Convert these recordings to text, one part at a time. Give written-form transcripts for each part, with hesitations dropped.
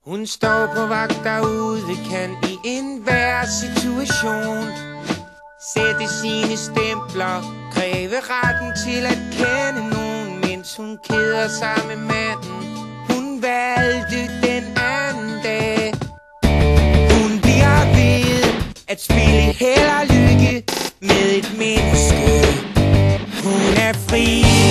Hun står på vagt derude, kan i enhver situation sætte sine stempler, kræve retten til at kende nogen, mens hun keder sig med manden, hun valgte den anden dag. Hun bliver ved at spille held og lykke med et menneske. Hun er fri,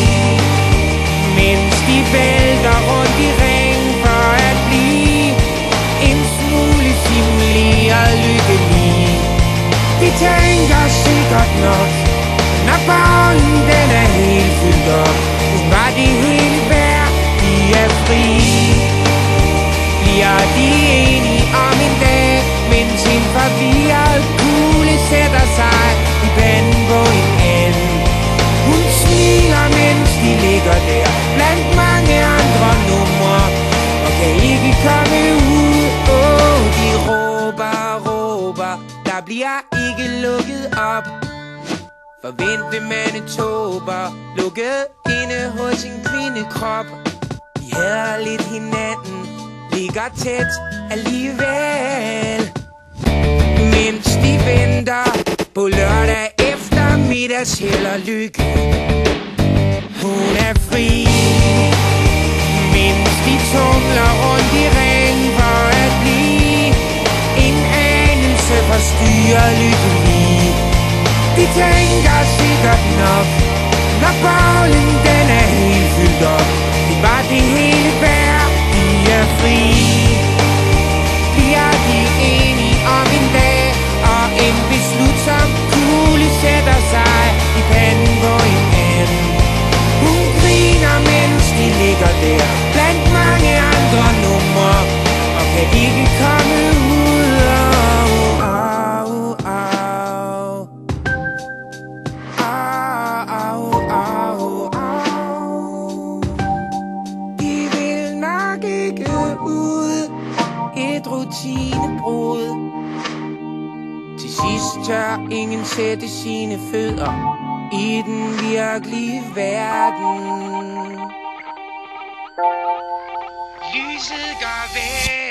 mens de vælter rundt i ring for at blive en smule simuleret lykkelig. De tænker sikkert nok, når bolden den er helt fyldt op, hun var det hele værd, de er fri. Bliver de enige om en dag, mens en forvirret kugle sætter sig i panden på en anden. Hun smiler, mens de ligger der blandt mange andre numre og kan ikke komme ud. De råber, der bliver ikke lukket op. Forvente Manitoba, lukket inde hos en kvindekrop. De hader lidt hinanden, ligger tæt alligevel, mens de venter på lørdag eftermiddags held og lykke. Hun er fri, mens de tumler rundt i ring for at blive en anelse forstyrret lykkelig. De tænker sikkert nok, når bolden den er helt fyldt op, det var det hele værd, de er fri. Bliver de enige om en dag, og en beslutsom kugle sætter sig i panden på en anden. Hun griner, mens de ligger der blandt mange andre numre og kan ikke komme ud. De vil nok ikke ud, et rutinebrud. Til sidst tør ingen sætte sine fødder i den virkelige verden. Lyset går væk.